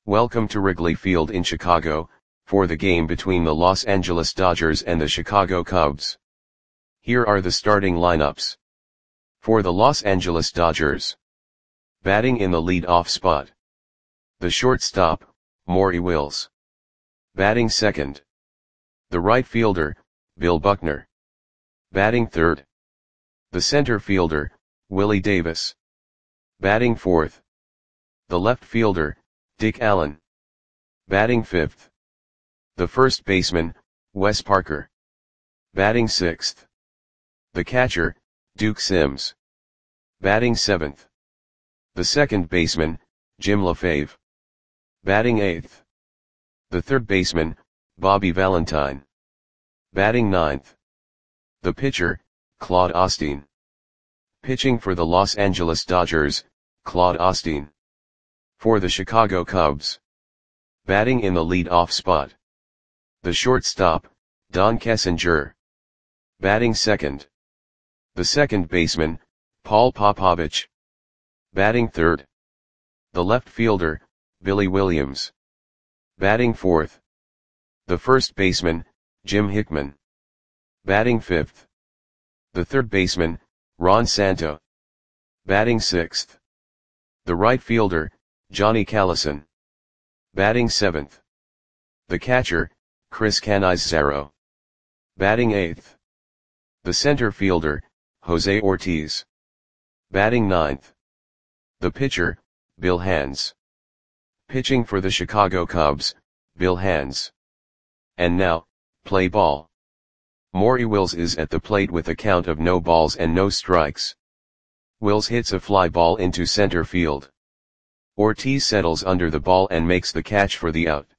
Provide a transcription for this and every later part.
Welcome to Wrigley Field in Chicago, for the game between the Los Angeles Dodgers and the Chicago Cubs. Here are the starting lineups. For the Los Angeles Dodgers. Batting in the lead-off spot. The shortstop, Maury Wills. Batting second. The right fielder, Bill Buckner. Batting third. The center fielder, Willie Davis. Batting fourth. The left fielder, Dick Allen. Batting fifth. The first baseman, Wes Parker. Batting sixth. The catcher, Duke Sims. Batting seventh. The second baseman, Jim LaFave. Batting eighth. The third baseman, Bobby Valentine. Batting ninth. The pitcher, Claude Osteen. Pitching for the Los Angeles Dodgers, Claude Osteen. For the Chicago Cubs. Batting in the lead-off spot. The shortstop, Don Kessinger. Batting second. The second baseman, Paul Popovich. Batting third. The left fielder, Billy Williams. Batting fourth. The first baseman, Jim Hickman. Batting fifth. The third baseman, Ron Santo. Batting sixth. The right fielder, Johnny Callison. Batting seventh. The catcher, Chris Cannizzaro. Batting eighth. The center fielder, Jose Ortiz. Batting ninth. The pitcher, Bill Hands. Pitching for the Chicago Cubs, Bill Hands. And now, play ball. Maury Wills is at the plate with a count of no balls and no strikes. Wills hits a fly ball into center field. Ortiz settles under the ball and makes the catch for the out.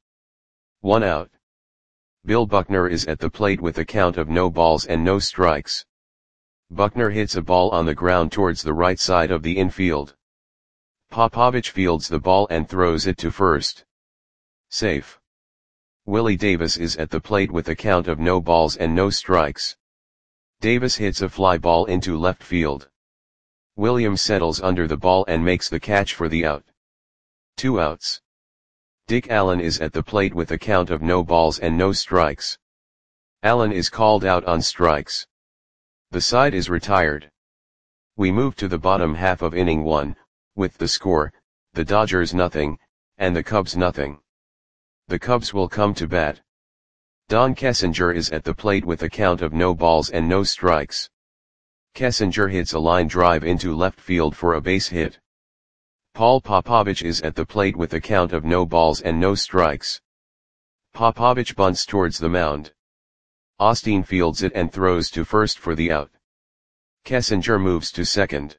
1 out. Bill Buckner is at the plate with a count of no balls and no strikes. Buckner hits a ball on the ground towards the right side of the infield. Popovich fields the ball and throws it to first. Safe. Willie Davis is at the plate with a count of no balls and no strikes. Davis hits a fly ball into left field. Williams settles under the ball and makes the catch for the out. 2 outs. Dick Allen is at the plate with a count of no balls and no strikes. Allen is called out on strikes. The side is retired. We move to the bottom half of inning 1, with the score, the Dodgers nothing, and the Cubs nothing. The Cubs will come to bat. Don Kessinger is at the plate with a count of no balls and no strikes. Kessinger hits a line drive into left field for a base hit. Paul Popovich is at the plate with a count of no balls and no strikes. Popovich bunts towards the mound. Osteen fields it and throws to first for the out. Kessinger moves to second.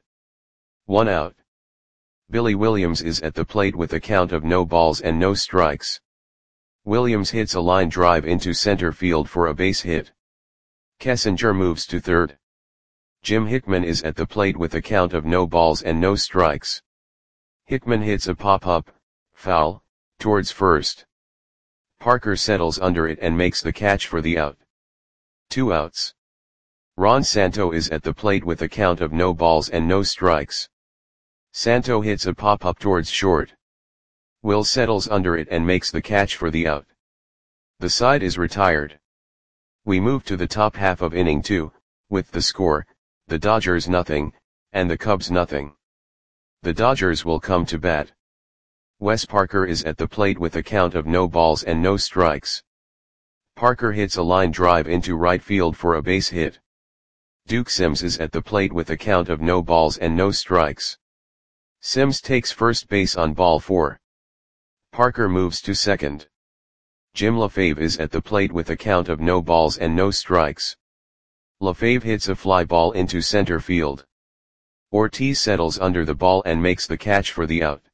1 out. Billy Williams is at the plate with a count of no balls and no strikes. Williams hits a line drive into center field for a base hit. Kessinger moves to third. Jim Hickman is at the plate with a count of no balls and no strikes. Hickman hits a pop-up, foul, towards first. Parker settles under it and makes the catch for the out. 2 outs. Ron Santo is at the plate with a count of no balls and no strikes. Santo hits a pop-up towards short. Wills settles under it and makes the catch for the out. The side is retired. We move to the top half of inning 2, with the score, the Dodgers nothing, and the Cubs nothing. The Dodgers will come to bat. Wes Parker is at the plate with a count of no balls and no strikes. Parker hits a line drive into right field for a base hit. Duke Sims is at the plate with a count of no balls and no strikes. Sims takes first base on ball 4. Parker moves to second. Jim LaFave is at the plate with a count of no balls and no strikes. LaFave hits a fly ball into center field. Ortiz settles under the ball and makes the catch for the out.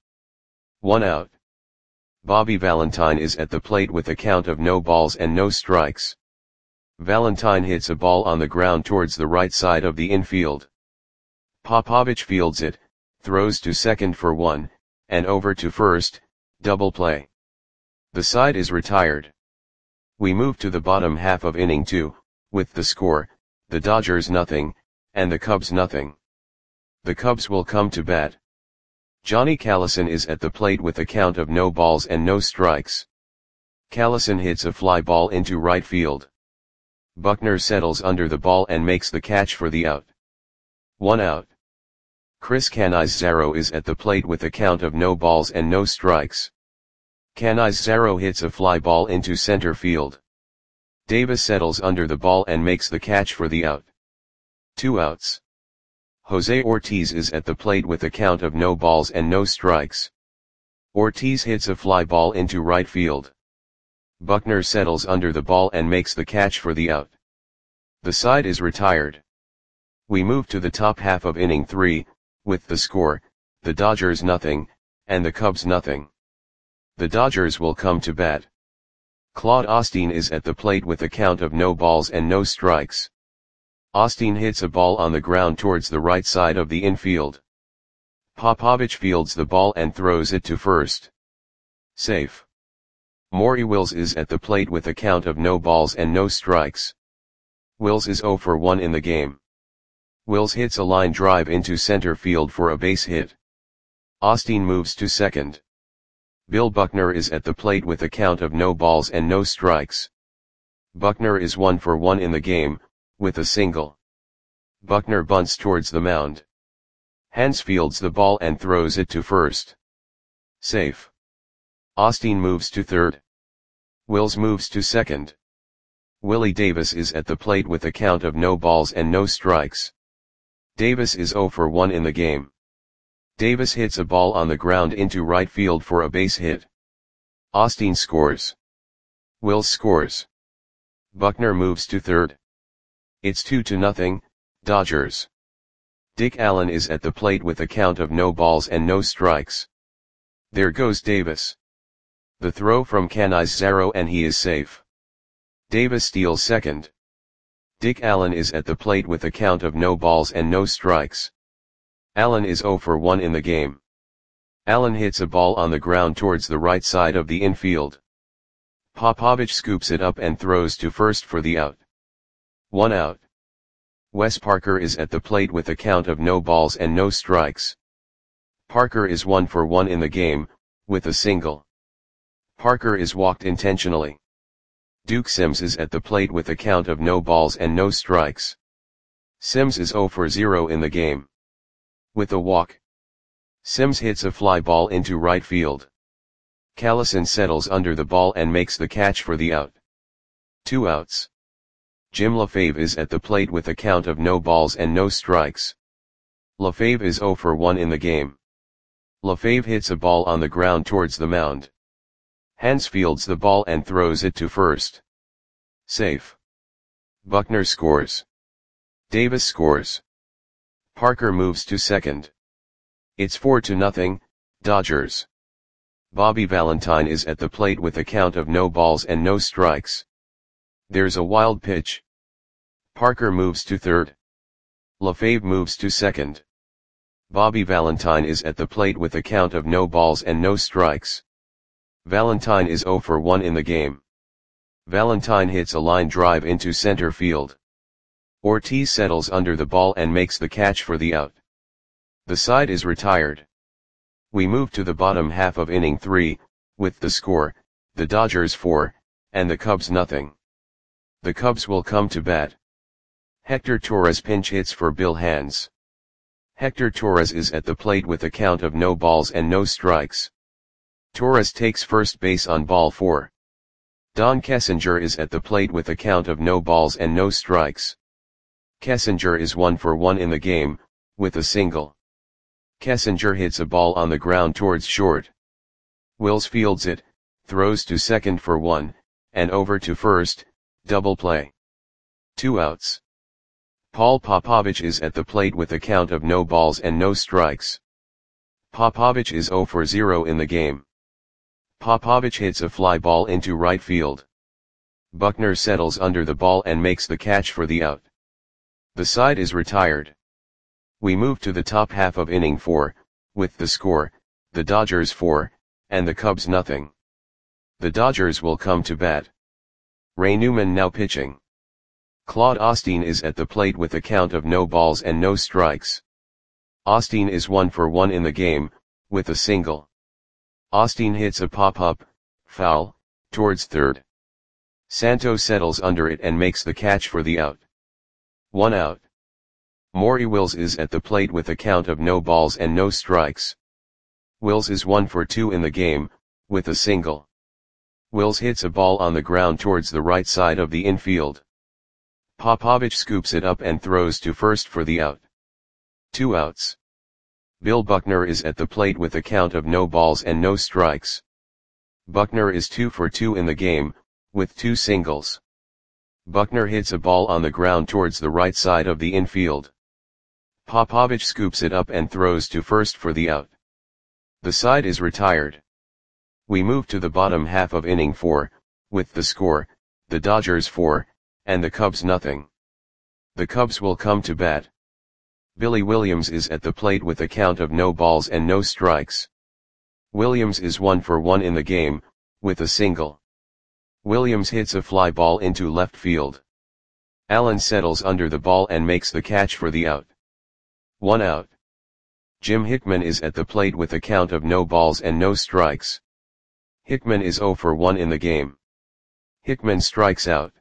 1 out. Bobby Valentine is at the plate with a count of no balls and no strikes. Valentine hits a ball on the ground towards the right side of the infield. Popovich fields it, throws to second for 1, and over to first, double play. The side is retired. We move to the bottom half of inning 2, with the score, the Dodgers nothing, and the Cubs nothing. The Cubs will come to bat. Johnny Callison is at the plate with a count of no balls and no strikes. Callison hits a fly ball into right field. Buckner settles under the ball and makes the catch for the out. 1 out. Chris Canizaro is at the plate with a count of no balls and no strikes. Canizaro hits a fly ball into center field. Davis settles under the ball and makes the catch for the out. 2 outs. Jose Ortiz is at the plate with a count of no balls and no strikes. Ortiz hits a fly ball into right field. Buckner settles under the ball and makes the catch for the out. The side is retired. We move to the top half of inning 3, with the score, the Dodgers nothing, and the Cubs nothing. The Dodgers will come to bat. Claude Osteen is at the plate with a count of no balls and no strikes. Osteen hits a ball on the ground towards the right side of the infield. Popovich fields the ball and throws it to first. Safe. Maury Wills is at the plate with a count of no balls and no strikes. Wills is 0 for 1 in the game. Wills hits a line drive into center field for a base hit. Osteen moves to second. Bill Buckner is at the plate with a count of no balls and no strikes. Buckner is 1 for 1 in the game, with a single. Buckner bunts towards the mound. Hans fields the ball and throws it to first. Safe. Osteen moves to third. Wills moves to second. Willie Davis is at the plate with a count of no balls and no strikes. Davis is 0 for 1 in the game. Davis hits a ball on the ground into right field for a base hit. Osteen scores. Wills scores. Buckner moves to third. It's 2-0, Dodgers. Dick Allen is at the plate with a count of no balls and no strikes. There goes Davis. The throw from Canizaro and he is safe. Davis steals second. Dick Allen is at the plate with a count of no balls and no strikes. Allen is 0 for 1 in the game. Allen hits a ball on the ground towards the right side of the infield. Popovich scoops it up and throws to first for the out. 1 out. Wes Parker is at the plate with a count of no balls and no strikes. Parker is 1 for 1 in the game, with a single. Parker is walked intentionally. Duke Sims is at the plate with a count of no balls and no strikes. Sims is 0 for 0 in the game. With a walk. Sims hits a fly ball into right field. Callison settles under the ball and makes the catch for the out. 2 outs. Jim LaFave is at the plate with a count of no balls and no strikes. LaFave is 0 for 1 in the game. LaFave hits a ball on the ground towards the mound. Hans fields the ball and throws it to first. Safe. Buckner scores. Davis scores. Parker moves to second. It's 4-0, Dodgers. Bobby Valentine is at the plate with a count of no balls and no strikes. There's a wild pitch. Parker moves to third. LaFave moves to second. Bobby Valentine is at the plate with a count of no balls and no strikes. Valentine is 0 for 1 in the game. Valentine hits a line drive into center field. Ortiz settles under the ball and makes the catch for the out. The side is retired. We move to the bottom half of inning 3, with the score, the Dodgers 4, and the Cubs nothing. The Cubs will come to bat. Hector Torres pinch hits for Bill Hands. Hector Torres is at the plate with a count of no balls and no strikes. Torres takes first base on ball 4. Don Kessinger is at the plate with a count of no balls and no strikes. Kessinger is 1 for 1 in the game, with a single. Kessinger hits a ball on the ground towards short. Wills fields it, throws to second for 1, and over to first, double play. 2 outs. Paul Popovich is at the plate with a count of no balls and no strikes. Popovich is 0 for 0 in the game. Popovich hits a fly ball into right field. Buckner settles under the ball and makes the catch for the out. The side is retired. We move to the top half of inning 4, with the score, the Dodgers 4, and the Cubs nothing. The Dodgers will come to bat. Ray Newman now pitching. Claude Osteen is at the plate with a count of no balls and no strikes. Osteen is 1 for 1 in the game, with a single. Austin hits a pop-up, foul, towards third. Santo settles under it and makes the catch for the out. 1 out. Maury Wills is at the plate with a count of no balls and no strikes. Wills is 1 for 2 in the game, with a single. Wills hits a ball on the ground towards the right side of the infield. Popovich scoops it up and throws to first for the out. 2 outs. Bill Buckner is at the plate with a count of no balls and no strikes. Buckner is 2 for 2 in the game, with 2 singles. Buckner hits a ball on the ground towards the right side of the infield. Popovich scoops it up and throws to first for the out. The side is retired. We move to the bottom half of inning 4, with the score, the Dodgers 4, and the Cubs nothing. The Cubs will come to bat. Billy Williams is at the plate with a count of no balls and no strikes. Williams is 1 for 1 in the game, with a single. Williams hits a fly ball into left field. Allen settles under the ball and makes the catch for the out. 1 out. Jim Hickman is at the plate with a count of no balls and no strikes. Hickman is 0 for 1 in the game. Hickman strikes out.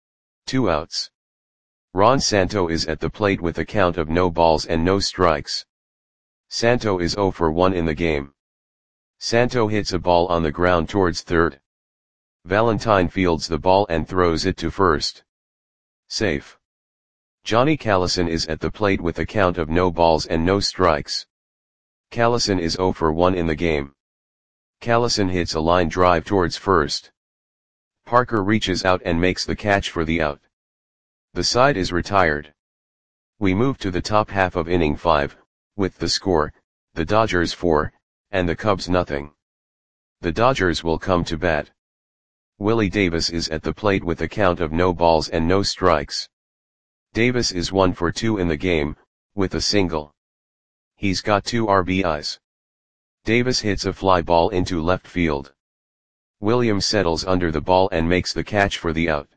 2 outs. Ron Santo is at the plate with a count of no balls and no strikes. Santo is 0 for 1 in the game. Santo hits a ball on the ground towards third. Valentine fields the ball and throws it to first. Safe. Johnny Callison is at the plate with a count of no balls and no strikes. Callison is 0 for 1 in the game. Callison hits a line drive towards first. Parker reaches out and makes the catch for the out. The side is retired. We move to the top half of inning 5, with the score, the Dodgers 4, and the Cubs nothing. The Dodgers will come to bat. Willie Davis is at the plate with a count of no balls and no strikes. Davis is 1 for 2 in the game, with a single. He's got 2 RBIs. Davis hits a fly ball into left field. Williams settles under the ball and makes the catch for the out.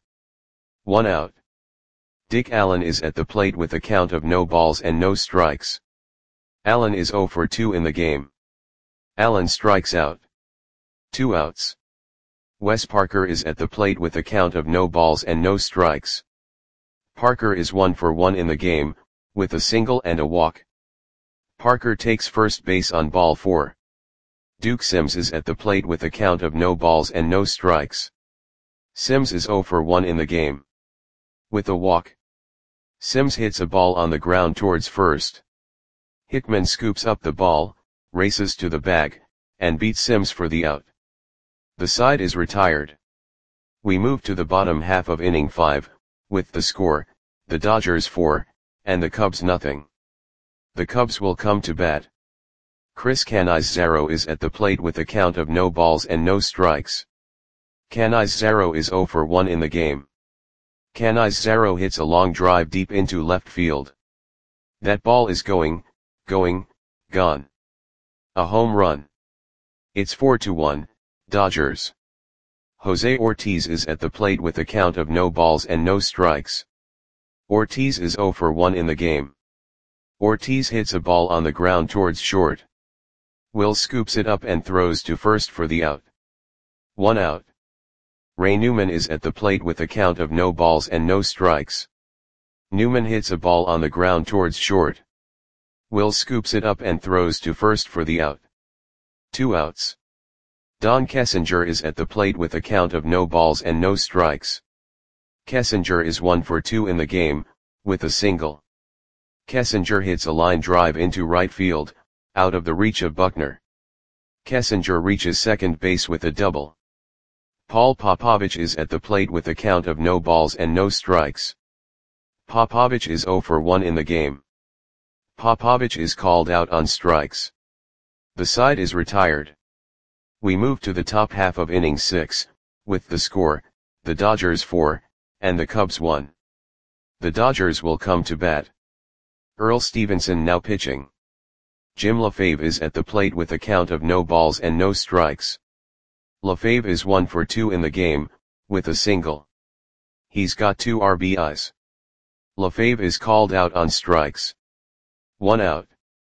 1 out. Dick Allen is at the plate with a count of no balls and no strikes. Allen is 0 for 2 in the game. Allen strikes out. 2 outs. Wes Parker is at the plate with a count of no balls and no strikes. Parker is 1 for 1 in the game, with a single and a walk. Parker takes first base on ball 4. Duke Sims is at the plate with a count of no balls and no strikes. Sims is 0 for 1 in the game. With a walk. Sims hits a ball on the ground towards first. Hickman scoops up the ball, races to the bag, and beats Sims for the out. The side is retired. We move to the bottom half of inning 5, with the score, the Dodgers 4, and the Cubs nothing. The Cubs will come to bat. Chris Canizaro is at the plate with a count of no balls and no strikes. Canizaro is 0 for 1 in the game. Canizaro hits a long drive deep into left field. That ball is gone. A home run. It's 4-1, Dodgers. Jose Ortiz is at the plate with a count of no balls and no strikes. Ortiz is 0 for 1 in the game. Ortiz hits a ball on the ground towards short. Will scoops it up and throws to first for the out. 1 out. Ray Newman is at the plate with a count of no balls and no strikes. Newman hits a ball on the ground towards short. Will scoops it up and throws to first for the out. 2 outs. Don Kessinger is at the plate with a count of no balls and no strikes. Kessinger is 1 for 2 in the game, with a single. Kessinger hits a line drive into right field, out of the reach of Buckner. Kessinger reaches second base with a double. Paul Popovich is at the plate with a count of no balls and no strikes. Popovich is 0 for 1 in the game. Popovich is called out on strikes. The side is retired. We move to the top half of inning 6, with the score, the Dodgers 4, and the Cubs 1. The Dodgers will come to bat. Earl Stevenson now pitching. Jim LaFave is at the plate with a count of no balls and no strikes. LaFave is 1 for 2 in the game, with a single. He's got 2 RBIs. LaFave is called out on strikes. 1 out.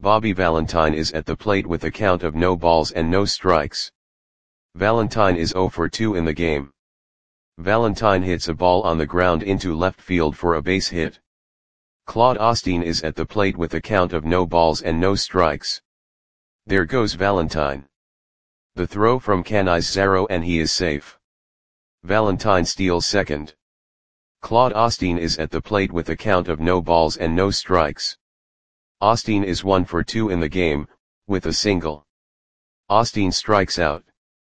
Bobby Valentine is at the plate with a count of no balls and no strikes. Valentine is 0 for 2 in the game. Valentine hits a ball on the ground into left field for a base hit. Claude Osteen is at the plate with a count of no balls and no strikes. There goes Valentine. The throw from Canizares and he is safe. Valentine steals second. Claude Osteen is at the plate with a count of no balls and no strikes. Osteen is 1 for 2 in the game, with a single. Osteen strikes out.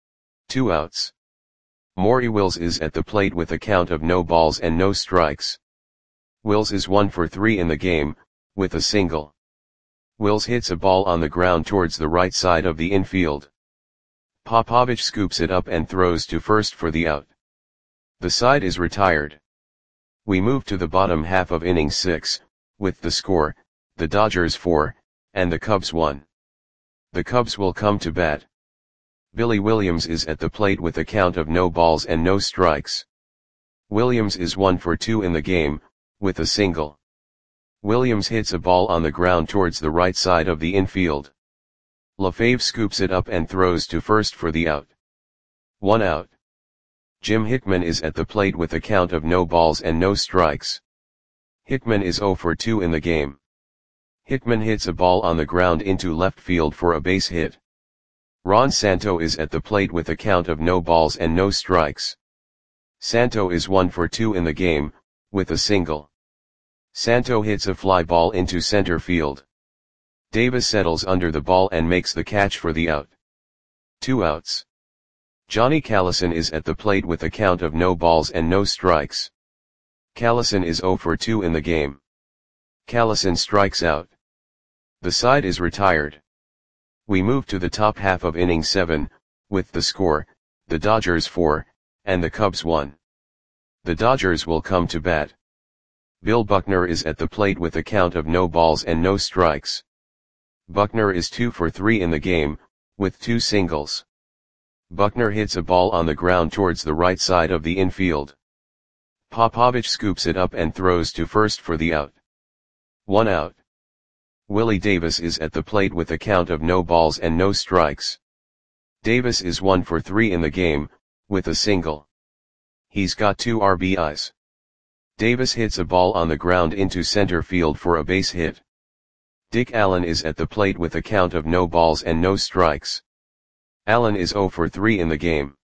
2 outs. Maury Wills is at the plate with a count of no balls and no strikes. Wills is 1 for 3 in the game, with a single. Wills hits a ball on the ground towards the right side of the infield. Popovich scoops it up and throws to first for the out. The side is retired. We move to the bottom half of inning 6, with the score, the Dodgers 4, and the Cubs 1. The Cubs will come to bat. Billy Williams is at the plate with a count of no balls and no strikes. Williams is 1 for 2 in the game, with a single. Williams hits a ball on the ground towards the right side of the infield. LaFave scoops it up and throws to first for the out. 1 out. Jim Hickman is at the plate with a count of no balls and no strikes. Hickman is 0 for 2 in the game. Hickman hits a ball on the ground into left field for a base hit. Ron Santo is at the plate with a count of no balls and no strikes. Santo is 1 for 2 in the game, with a single. Santo hits a fly ball into center field. Davis settles under the ball and makes the catch for the out. 2 outs. Johnny Callison is at the plate with a count of no balls and no strikes. Callison is 0 for 2 in the game. Callison strikes out. The side is retired. We move to the top half of inning 7, with the score, the Dodgers 4, and the Cubs 1. The Dodgers will come to bat. Bill Buckner is at the plate with a count of no balls and no strikes. Buckner is 2 for 3 in the game, with 2 singles. Buckner hits a ball on the ground towards the right side of the infield. Popovich scoops it up and throws to first for the out. 1 out. Willie Davis is at the plate with a count of no balls and no strikes. Davis is 1 for 3 in the game, with a single. He's got 2 RBIs. Davis hits a ball on the ground into center field for a base hit. Dick Allen is at the plate with a count of no balls and no strikes. Allen is 0 for 3 in the game.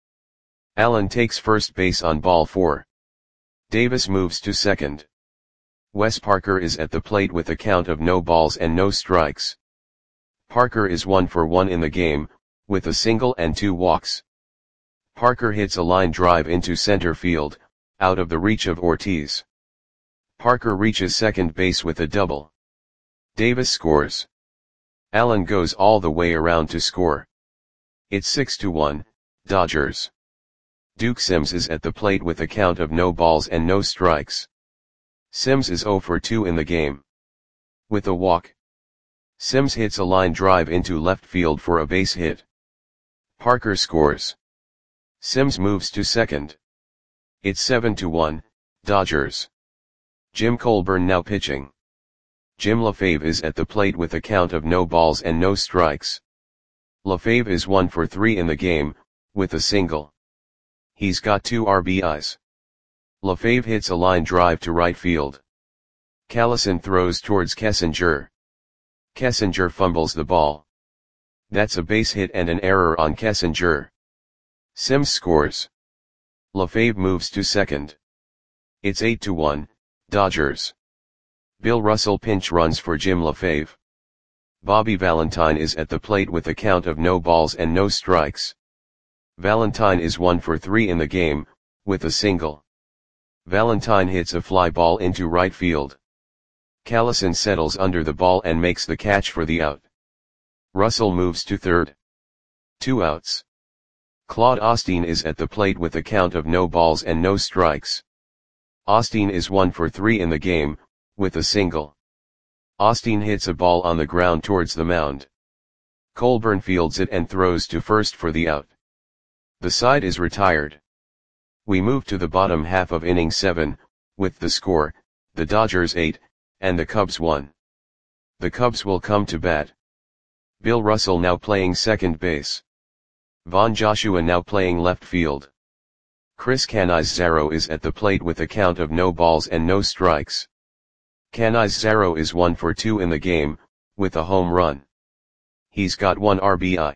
Allen takes first base on ball 4. Davis moves to second. Wes Parker is at the plate with a count of no balls and no strikes. Parker is 1 for 1 in the game, with a single and 2 walks. Parker hits a line drive into center field, out of the reach of Ortiz. Parker reaches second base with a double. Davis scores. Allen goes all the way around to score. It's 6-1, Dodgers. Duke Sims is at the plate with a count of no balls and no strikes. Sims is 0 for 2 in the game. With a walk. Sims hits a line drive into left field for a base hit. Parker scores. Sims moves to second. It's 7-1, Dodgers. Jim Colburn now pitching. Jim LaFave is at the plate with a count of no balls and no strikes. LaFave is 1 for 3 in the game, with a single. He's got 2 RBIs. LaFave hits a line drive to right field. Callison throws towards Kessinger. Kessinger fumbles the ball. That's a base hit and an error on Kessinger. Sims scores. LaFave moves to second. It's 8-1, Dodgers. Bill Russell pinch runs for Jim LaFave. Bobby Valentine is at the plate with a count of no balls and no strikes. Valentine is 1 for 3 in the game, with a single. Valentine hits a fly ball into right field. Callison settles under the ball and makes the catch for the out. Russell moves to third. 2 outs. Claude Osteen is at the plate with a count of no balls and no strikes. Osteen is 1 for 3 in the game, with a single. Osteen hits a ball on the ground towards the mound. Colburn fields it and throws to first for the out. The side is retired. We move to the bottom half of inning 7, with the score, the Dodgers 8, and the Cubs 1. The Cubs will come to bat. Bill Russell now playing second base. Von Joshua now playing left field. Chris Canizaro is at the plate with a count of no balls and no strikes. Canizaro is 1 for 2 in the game, with a home run. He's got 1 RBI.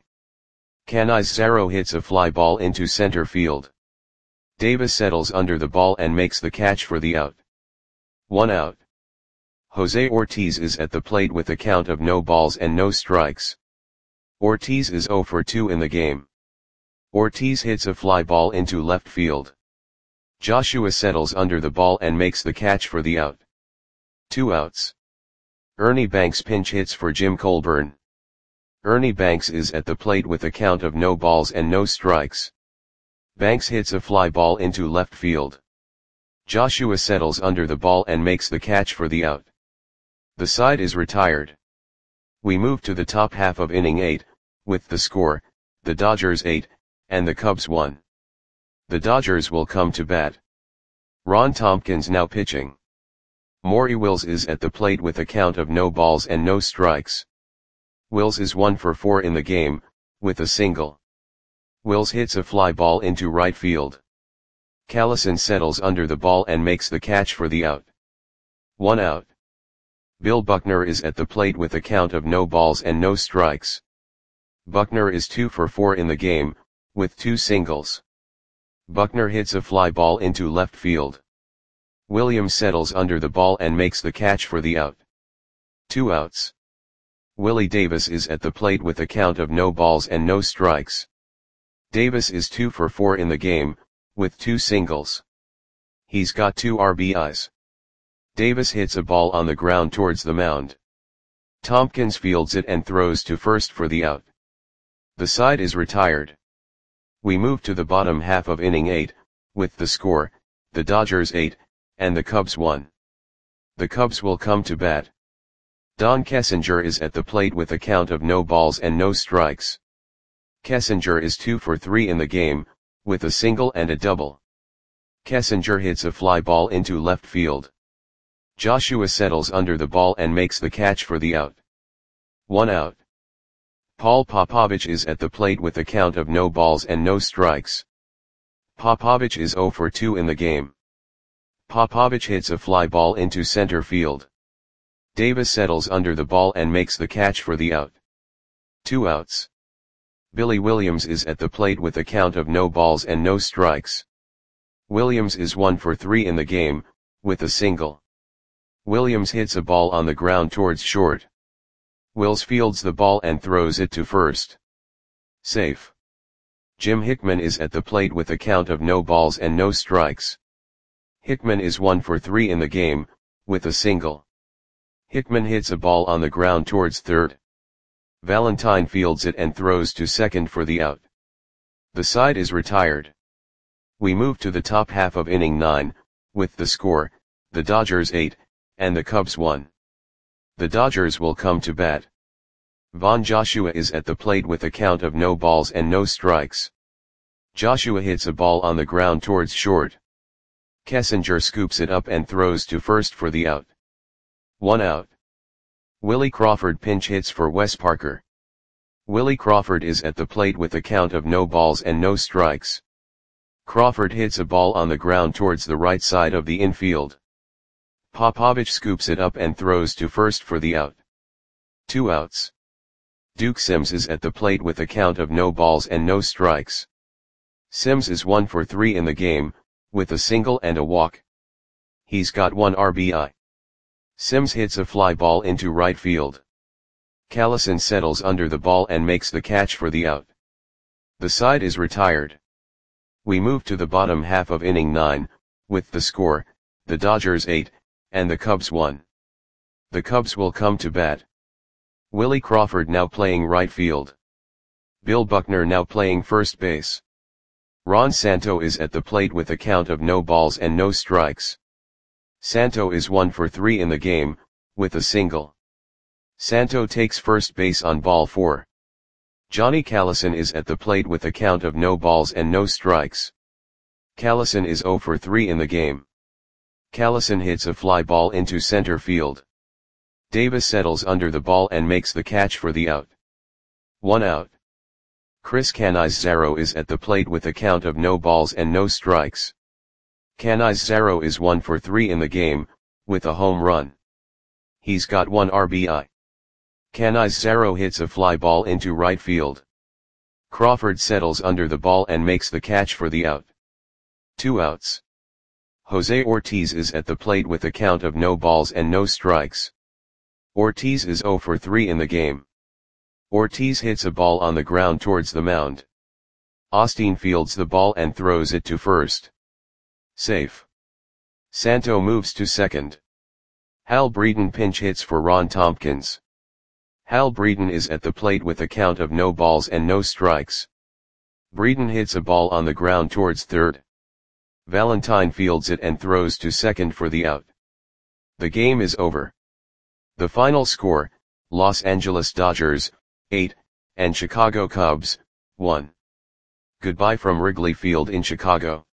Canizaro hits a fly ball into center field. Davis settles under the ball and makes the catch for the out. 1 out. Jose Ortiz is at the plate with a count of no balls and no strikes. Ortiz is 0 for 2 in the game. Ortiz hits a fly ball into left field. Joshua settles under the ball and makes the catch for the out. 2 outs. Ernie Banks pinch hits for Jim Colburn. Ernie Banks is at the plate with a count of no balls and no strikes. Banks hits a fly ball into left field. Joshua settles under the ball and makes the catch for the out. The side is retired. We move to the top half of inning 8, with the score, the Dodgers 8, and the Cubs 1. The Dodgers will come to bat. Ron Tompkins now pitching. Maury Wills is at the plate with a count of no balls and no strikes. Wills is 1 for 4 in the game, with a single. Wills hits a fly ball into right field. Callison settles under the ball and makes the catch for the out. 1 out. Bill Buckner is at the plate with a count of no balls and no strikes. Buckner is 2 for 4 in the game, with 2 singles. Buckner hits a fly ball into left field. Williams settles under the ball and makes the catch for the out. 2 outs. Willie Davis is at the plate with a count of no balls and no strikes. Davis is 2 for 4 in the game, with 2 singles. He's got 2 RBIs. Davis hits a ball on the ground towards the mound. Tompkins fields it and throws to first for the out. The side is retired. We move to the bottom half of inning 8, with the score, the Dodgers 8, and the Cubs 1. The Cubs will come to bat. Don Kessinger is at the plate with a count of no balls and no strikes. Kessinger is 2 for 3 in the game, with a single and a double. Kessinger hits a fly ball into left field. Joshua settles under the ball and makes the catch for the out. 1 out. Paul Popovich is at the plate with a count of no balls and no strikes. Popovich is 0 for 2 in the game. Popovich hits a fly ball into center field. Davis settles under the ball and makes the catch for the out. 2 outs. Billy Williams is at the plate with a count of no balls and no strikes. Williams is 1 for 3 in the game, with a single. Williams hits a ball on the ground towards short. Wills fields the ball and throws it to first. Safe. Jim Hickman is at the plate with a count of no balls and no strikes. Hickman is 1 for 3 in the game, with a single. Hickman hits a ball on the ground towards third. Valentine fields it and throws to second for the out. The side is retired. We move to the top half of inning 9, with the score, the Dodgers 8, and the Cubs 1. The Dodgers will come to bat. Von Joshua is at the plate with a count of no balls and no strikes. Joshua hits a ball on the ground towards short. Kessinger scoops it up and throws to first for the out. 1 out. Willie Crawford pinch hits for Wes Parker. Willie Crawford is at the plate with a count of no balls and no strikes. Crawford hits a ball on the ground towards the right side of the infield. Popovich scoops it up and throws to first for the out. 2 outs. Duke Sims is at the plate with a count of no balls and no strikes. Sims is 1 for 3 in the game, with a single and a walk. He's got 1 RBI. Sims hits a fly ball into right field. Callison settles under the ball and makes the catch for the out. The side is retired. We move to the bottom half of inning 9, with the score, the Dodgers 8, and the Cubs 1. The Cubs will come to bat. Willie Crawford now playing right field. Bill Buckner now playing first base. Ron Santo is at the plate with a count of no balls and no strikes. Santo is 1 for 3 in the game, with a single. Santo takes first base on ball 4. Johnny Callison is at the plate with a count of no balls and no strikes. Callison is 0 for 3 in the game. Callison hits a fly ball into center field. Davis settles under the ball and makes the catch for the out. 1 out. Chris Canizaro is at the plate with a count of no balls and no strikes. Canizaro is 1 for 3 in the game, with a home run. He's got 1 RBI. Canizaro hits a fly ball into right field. Crawford settles under the ball and makes the catch for the out. 2 outs. Jose Ortiz is at the plate with a count of no balls and no strikes. Ortiz is 0 for 3 in the game. Ortiz hits a ball on the ground towards the mound. Austin fields the ball and throws it to first. Safe. Santo moves to second. Hal Breeden pinch hits for Ron Tompkins. Hal Breeden is at the plate with a count of no balls and no strikes. Breeden hits a ball on the ground towards third. Valentine fields it and throws to second for the out. The game is over. The final score, Los Angeles Dodgers, 8, and Chicago Cubs, 1. Goodbye from Wrigley Field in Chicago.